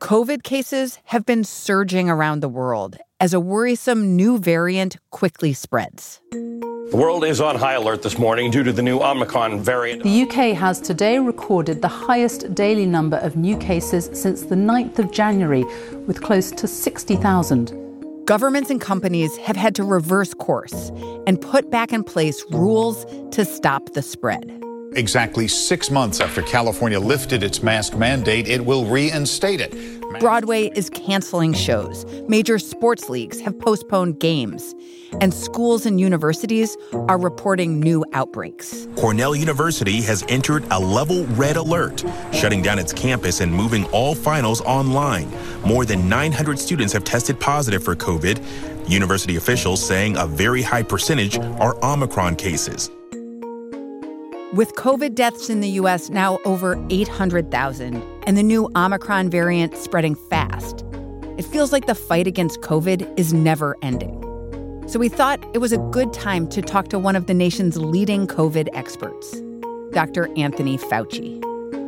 COVID cases have been surging around the world as a worrisome new variant quickly spreads. The world is on high alert this morning due to the new Omicron variant. The UK has today recorded the highest daily number of new cases since the 9th of January, with close to 60,000. Governments and companies have had to reverse course and put back in place rules to stop the spread. Exactly 6 months after California lifted its mask mandate, it will reinstate it. Broadway is canceling shows. Major sports leagues have postponed games. And schools and universities are reporting new outbreaks. Cornell University has entered a level red alert, shutting down its campus and moving all finals online. More than 900 students have tested positive for COVID. University officials saying a very high percentage are Omicron cases. With COVID deaths in the U.S. now over 800,000 and the new Omicron variant spreading fast, it feels like the fight against COVID is never ending. So we thought it was a good time to talk to one of the nation's leading COVID experts, Dr. Anthony Fauci.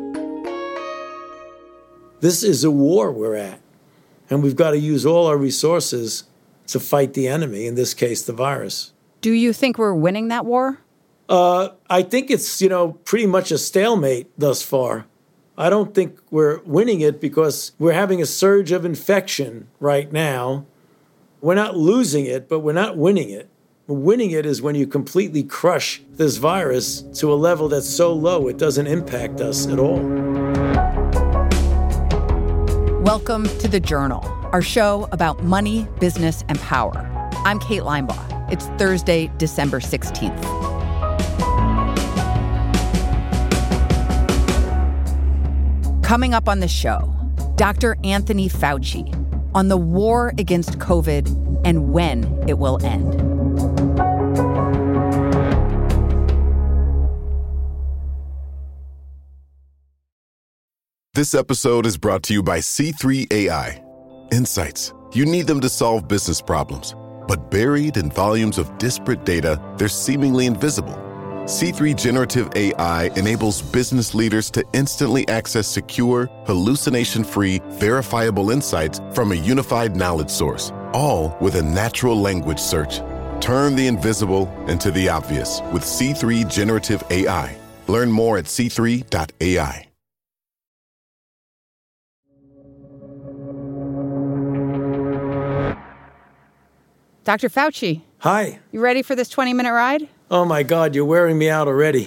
This is a war we're at, and we've got to use all our resources to fight the enemy, in this case, the virus. Do you think we're winning that war? I think it's, pretty much a stalemate thus far. I don't think we're winning it because we're having a surge of infection right now. We're not losing it, but we're not winning it. Winning it is when you completely crush this virus to a level that's so low it doesn't impact us at all. Welcome to The Journal, our show about money, business, and power. I'm Kate Linebaugh. It's Thursday, December 16th. Coming up on the show, Dr. Anthony Fauci on the war against COVID and when it will end. This episode is brought to you by C3 AI. Insights. You need them to solve business problems. But buried in volumes of disparate data, they're seemingly invisible. C3 Generative AI enables business leaders to instantly access secure, hallucination-free, verifiable insights from a unified knowledge source, all with a natural language search. Turn the invisible into the obvious with C3 Generative AI. Learn more at c3.ai. Dr. Fauci. Hi. You ready for this 20-minute ride? Oh, my God, you're wearing me out already.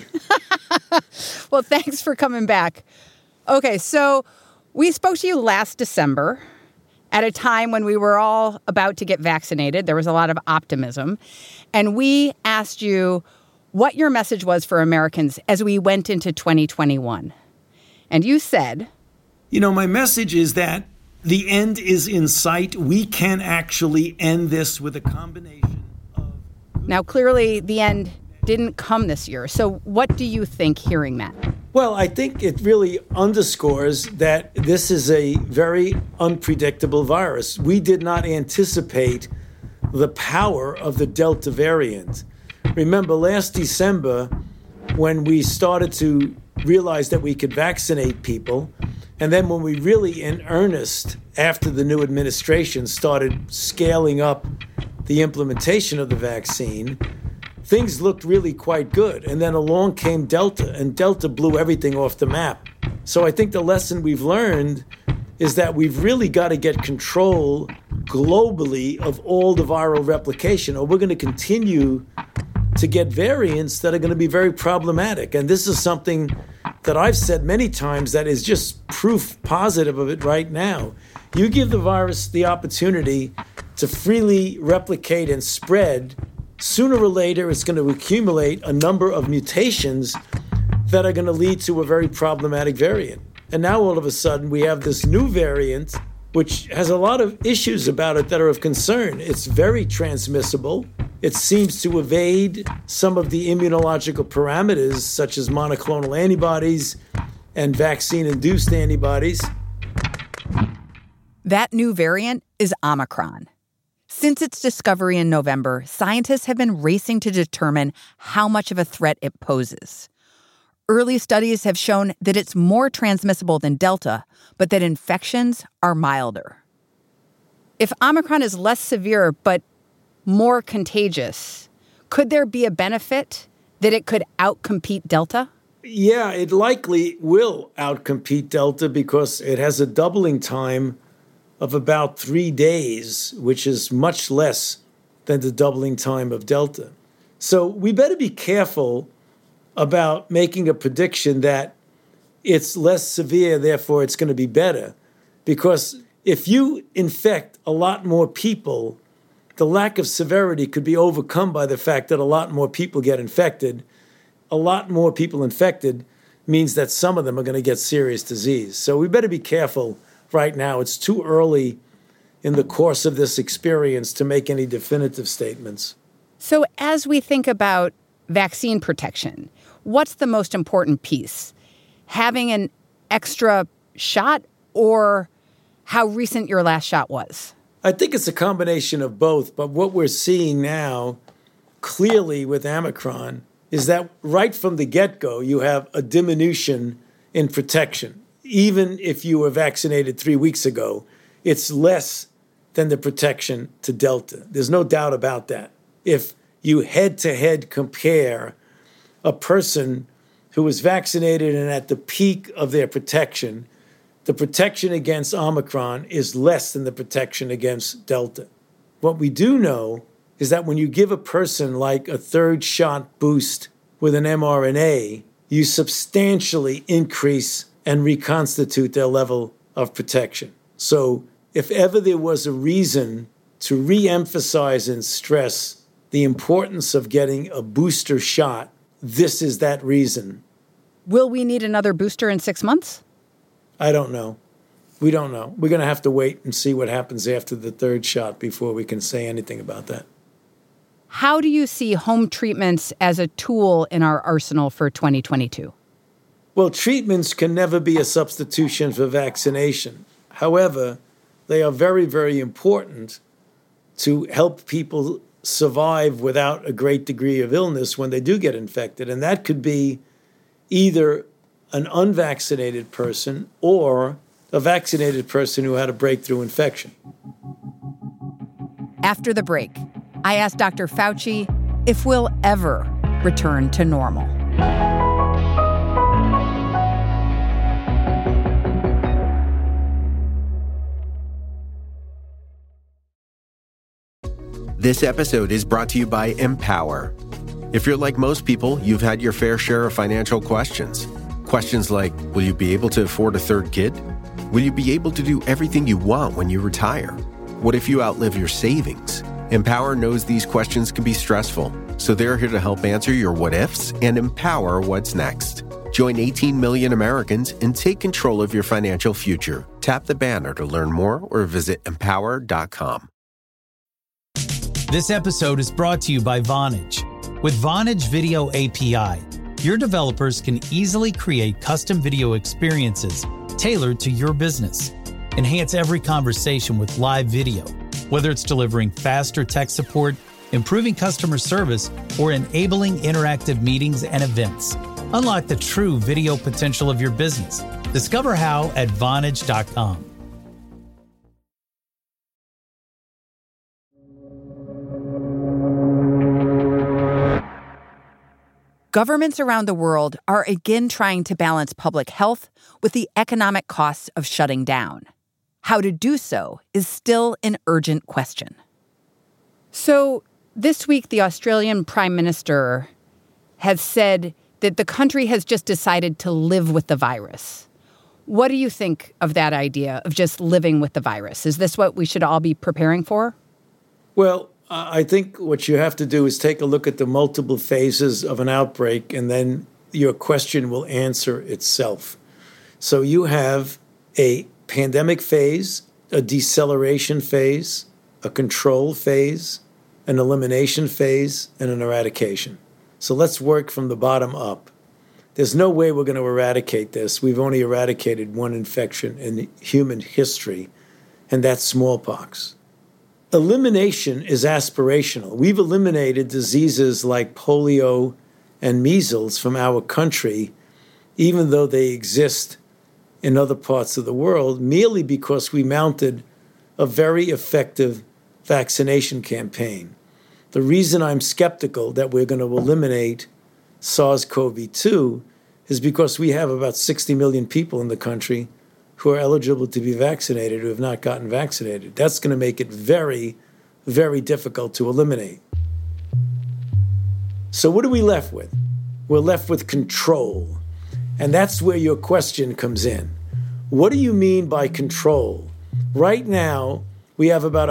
Well, thanks for coming back. Okay, so we spoke to you last December at a time when we were all about to get vaccinated. There was a lot of optimism. And we asked you what your message was for Americans as we went into 2021. And you said, my message is that the end is in sight. We can actually end this with a combination of... Now, clearly, the end didn't come this year. So what do you think hearing that? Well, I think it really underscores that this is a very unpredictable virus. We did not anticipate the power of the Delta variant. Remember, last December, when we started to realize that we could vaccinate people, and then when we really, in earnest, after the new administration started scaling up the implementation of the vaccine, things looked really quite good. And then along came Delta, and Delta blew everything off the map. So I think the lesson we've learned is that we've really got to get control globally of all the viral replication, or we're going to continue to get variants that are going to be very problematic. And this is something that I've said many times that is just proof positive of it right now. You give the virus the opportunity to freely replicate and spread, sooner or later it's going to accumulate a number of mutations that are going to lead to a very problematic variant. And now all of a sudden we have this new variant, which has a lot of issues about it that are of concern. It's very transmissible. It seems to evade some of the immunological parameters, such as monoclonal antibodies and vaccine-induced antibodies. That new variant is Omicron. Since its discovery in November, scientists have been racing to determine how much of a threat it poses. Early studies have shown that it's more transmissible than Delta, but that infections are milder. If Omicron is less severe but more contagious, could there be a benefit that it could outcompete Delta? Yeah, it likely will outcompete Delta because it has a doubling time of about 3 days, which is much less than the doubling time of Delta. So we better be careful about making a prediction that it's less severe, therefore it's going to be better. Because if you infect a lot more people, the lack of severity could be overcome by the fact that a lot more people get infected. A lot more people infected means that some of them are going to get serious disease. So we better be careful right now. It's too early in the course of this experience to make any definitive statements. So as we think about vaccine protection, what's the most important piece? Having an extra shot or how recent your last shot was? I think it's a combination of both. But what we're seeing now, clearly with Omicron, is that right from the get-go, you have a diminution in protection. Even if you were vaccinated 3 weeks ago, it's less than the protection to Delta. There's no doubt about that. If you head-to-head compare a person who was vaccinated and at the peak of their protection, the protection against Omicron is less than the protection against Delta. What we do know is that when you give a person like a third shot boost with an mRNA, you substantially increase and reconstitute their level of protection. So if ever there was a reason to re-emphasize and stress the importance of getting a booster shot, this is that reason. Will we need another booster in 6 months? I don't know. We don't know. We're going to have to wait and see what happens after the third shot before we can say anything about that. How do you see home treatments as a tool in our arsenal for 2022? Well, treatments can never be a substitution for vaccination. However, they are very, very important to help people survive without a great degree of illness when they do get infected. And that could be either an unvaccinated person or a vaccinated person who had a breakthrough infection. After the break, I asked Dr. Fauci if we'll ever return to normal. This episode is brought to you by Empower. If you're like most people, you've had your fair share of financial questions. Questions like, will you be able to afford a third kid? Will you be able to do everything you want when you retire? What if you outlive your savings? Empower knows these questions can be stressful, so they're here to help answer your what-ifs and empower what's next. Join 18 million Americans and take control of your financial future. Tap the banner to learn more or visit empower.com. This episode is brought to you by Vonage. With Vonage Video API, your developers can easily create custom video experiences tailored to your business. Enhance every conversation with live video, whether it's delivering faster tech support, improving customer service, or enabling interactive meetings and events. Unlock the true video potential of your business. Discover how at Vonage.com. Governments around the world are again trying to balance public health with the economic costs of shutting down. How to do so is still an urgent question. So this week, the Australian Prime Minister has said that the country has just decided to live with the virus. What do you think of that idea of just living with the virus? Is this what we should all be preparing for? Well, I think what you have to do is take a look at the multiple phases of an outbreak, and then your question will answer itself. So you have a pandemic phase, a deceleration phase, a control phase, an elimination phase, and an eradication. So let's work from the bottom up. There's no way we're going to eradicate this. We've only eradicated one infection in human history, and that's smallpox. Elimination is aspirational. We've eliminated diseases like polio and measles from our country even though they exist in other parts of the world, merely because we mounted a very effective vaccination campaign. The reason I'm skeptical that we're going to eliminate SARS-CoV-2 is because we have about 60 million people in the country who are eligible to be vaccinated who have not gotten vaccinated. That's going to make it very, very difficult to eliminate. So what are we left with? We're left with control. And that's where your question comes in. What do you mean by control? Right now, we have about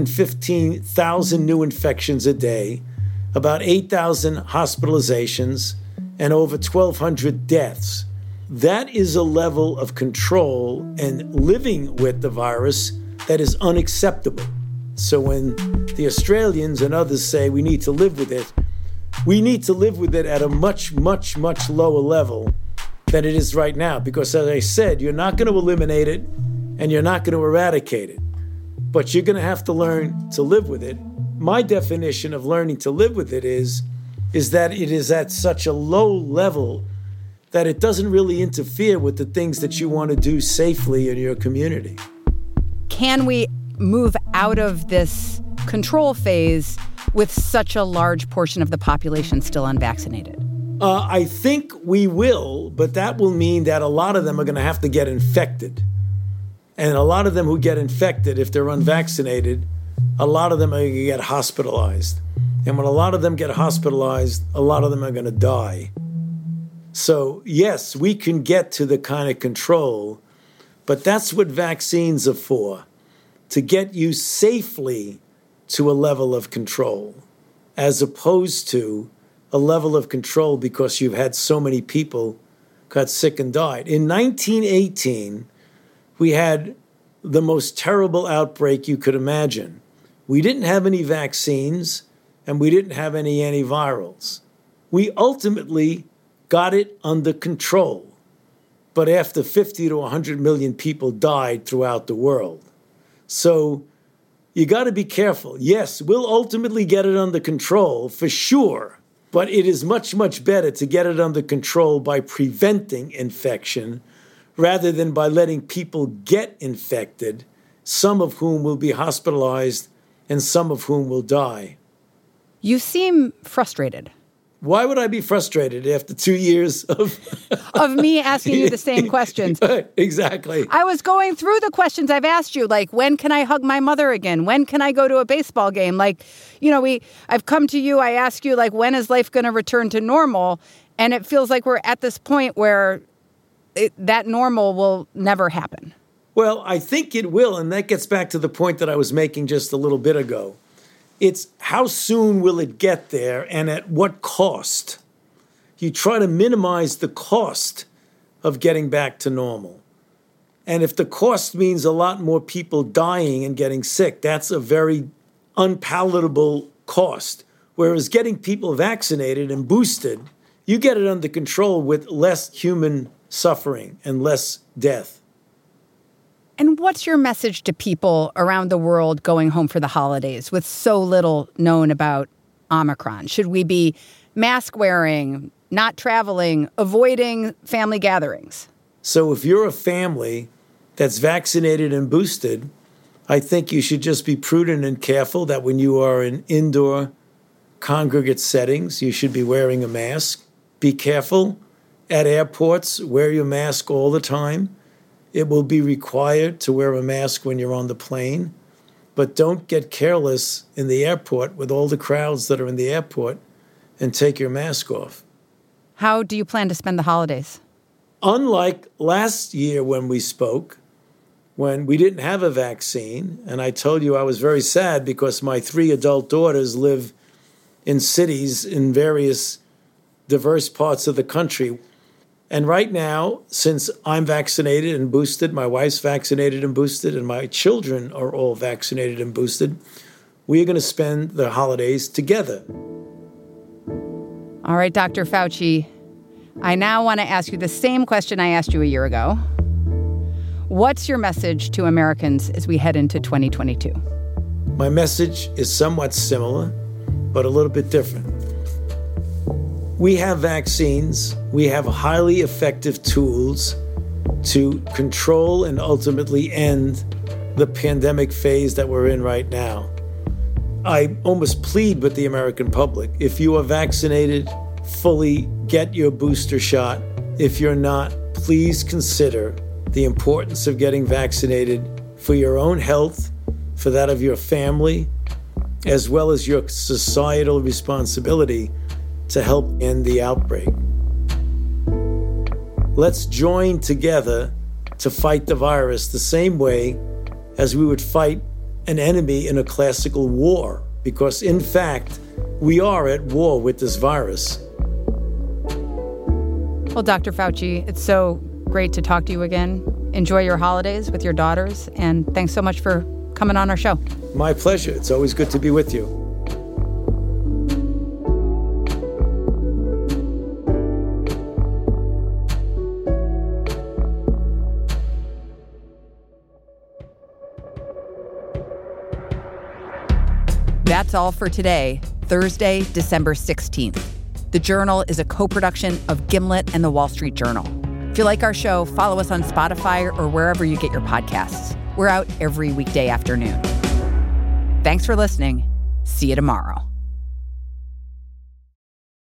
115,000 new infections a day, about 8,000 hospitalizations, and over 1,200 deaths. That is a level of control and living with the virus that is unacceptable. So when the Australians and others say we need to live with it, we need to live with it at a much, much, much lower level than it is right now. Because as I said, you're not going to eliminate it and you're not going to eradicate it. But you're going to have to learn to live with it. My definition of learning to live with it is that it is at such a low level that it doesn't really interfere with the things that you want to do safely in your community. Can we move out of this control phase with such a large portion of the population still unvaccinated? I think we will, but that will mean that a lot of them are going to have to get infected. And a lot of them who get infected, if they're unvaccinated, a lot of them are going to get hospitalized. And when a lot of them get hospitalized, a lot of them are going to die. So, yes, we can get to the kind of control, but that's what vaccines are for, to get you safely to a level of control, as opposed to a level of control because you've had so many people got sick and died. In 1918, we had the most terrible outbreak you could imagine. We didn't have any vaccines, and we didn't have any antivirals. We ultimately got it under control. But after 50 to 100 million people died throughout the world. So you got to be careful. Yes, we'll ultimately get it under control for sure. But it is much, much better to get it under control by preventing infection rather than by letting people get infected, some of whom will be hospitalized and some of whom will die. You seem frustrated. Why would I be frustrated after 2 years of me asking you the same questions? Exactly. I was going through the questions I've asked you, like, when can I hug my mother again? When can I go to a baseball game? Like, you know, I've come to you, I ask you, like, when is life going to return to normal? And it feels like we're at this point where that normal will never happen. Well, I think it will, and that gets back to the point that I was making just a little bit ago. It's how soon will it get there and at what cost? You try to minimize the cost of getting back to normal. And if the cost means a lot more people dying and getting sick, that's a very unpalatable cost. Whereas getting people vaccinated and boosted, you get it under control with less human suffering and less death. And what's your message to people around the world going home for the holidays with so little known about Omicron? Should we be mask wearing, not traveling, avoiding family gatherings? So if you're a family that's vaccinated and boosted, I think you should just be prudent and careful that when you are in indoor congregate settings, you should be wearing a mask. Be careful at airports, wear your mask all the time. It will be required to wear a mask when you're on the plane, but don't get careless in the airport with all the crowds that are in the airport and take your mask off. How do you plan to spend the holidays? Unlike last year when we spoke, when we didn't have a vaccine, and I told you I was very sad because my 3 adult daughters live in cities in various diverse parts of the country. And right now, since I'm vaccinated and boosted, my wife's vaccinated and boosted, and my children are all vaccinated and boosted, we are going to spend the holidays together. All right, Dr. Fauci, I now want to ask you the same question I asked you a year ago. What's your message to Americans as we head into 2022? My message is somewhat similar, but a little bit different. We have vaccines. We have highly effective tools to control and ultimately end the pandemic phase that we're in right now. I almost plead with the American public. If you are vaccinated, fully get your booster shot. If you're not, please consider the importance of getting vaccinated for your own health, for that of your family, as well as your societal responsibility to help end the outbreak. Let's join together to fight the virus the same way as we would fight an enemy in a classical war, because in fact, we are at war with this virus. Well, Dr. Fauci, it's so great to talk to you again. Enjoy your holidays with your daughters, and thanks so much for coming on our show. My pleasure. It's always good to be with you. That's all for today, Thursday, December 16th. The Journal is a co-production of Gimlet and The Wall Street Journal. If you like our show, follow us on Spotify or wherever you get your podcasts. We're out every weekday afternoon. Thanks for listening. See you tomorrow.